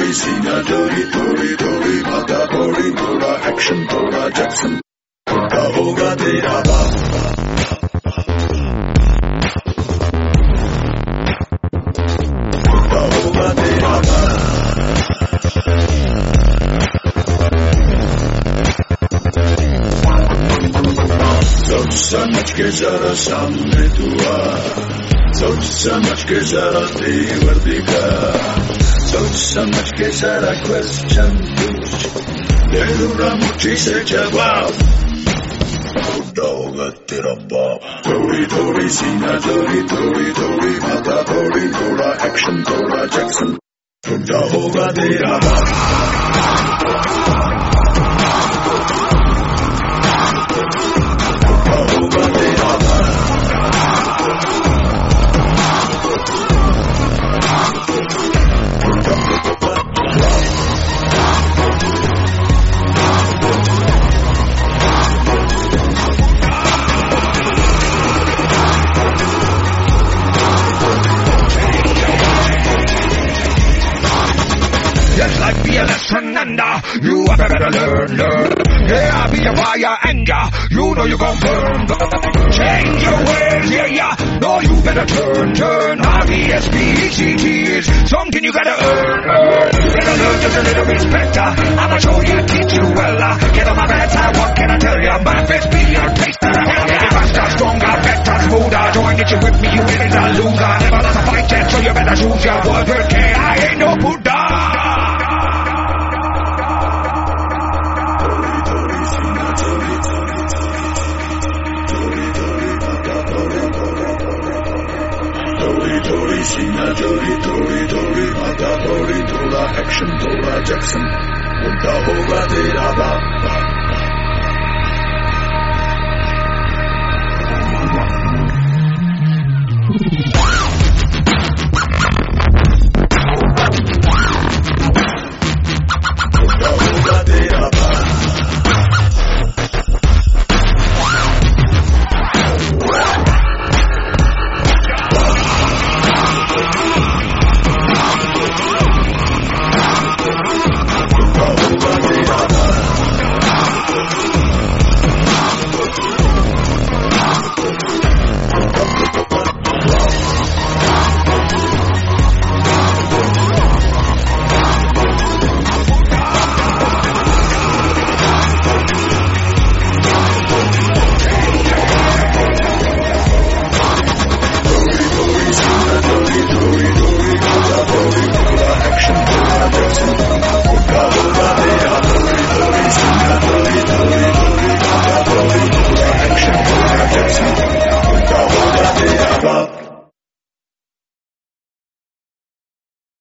थोड़ी सीना चोरी थोड़ी थोड़ी माथा थोड़ी थोड़ा एक्शन थोड़ा जैक्सन छोटा होगा तेरा बाप छोटा होगा तेरा बाप सोच समझ के जरा सामने तू आ सोच समझ के जरा तेवर दिखा सोच समझ के जरा क्वेश्चन पूछ दे दूंगा मुट्ठी से जवाब छोटा होगा तेरा बाप थोड़ी थोड़ी सीना चोरी थोड़ी थोड़ी माथा थोड़ी थोड़ा एक्शन थोड़ा जैक्सन छोटा होगा तेरा बाप You better learn. Yeah, I'll be a fire anger. You know you gon' burn. Change your ways, yeah. No, you better turn. R-E-S-P-E-C-T is something you gotta earn. You better learn just a little bit better. I'ma show you, teach you well. Get on my bad side, what can I tell you? My face be your taster. Hell yeah, faster, stronger, better, smoother. Join it, you with me, you ain't a loser. Never lost a fight yet, so you better choose your word. I ain't no Buddha. थोड़ी सीना चोरी थोड़ी थोड़ी माथा थोड़ी थोड़ा action थोड़ा Jackson छोटा होगा तेरा बाप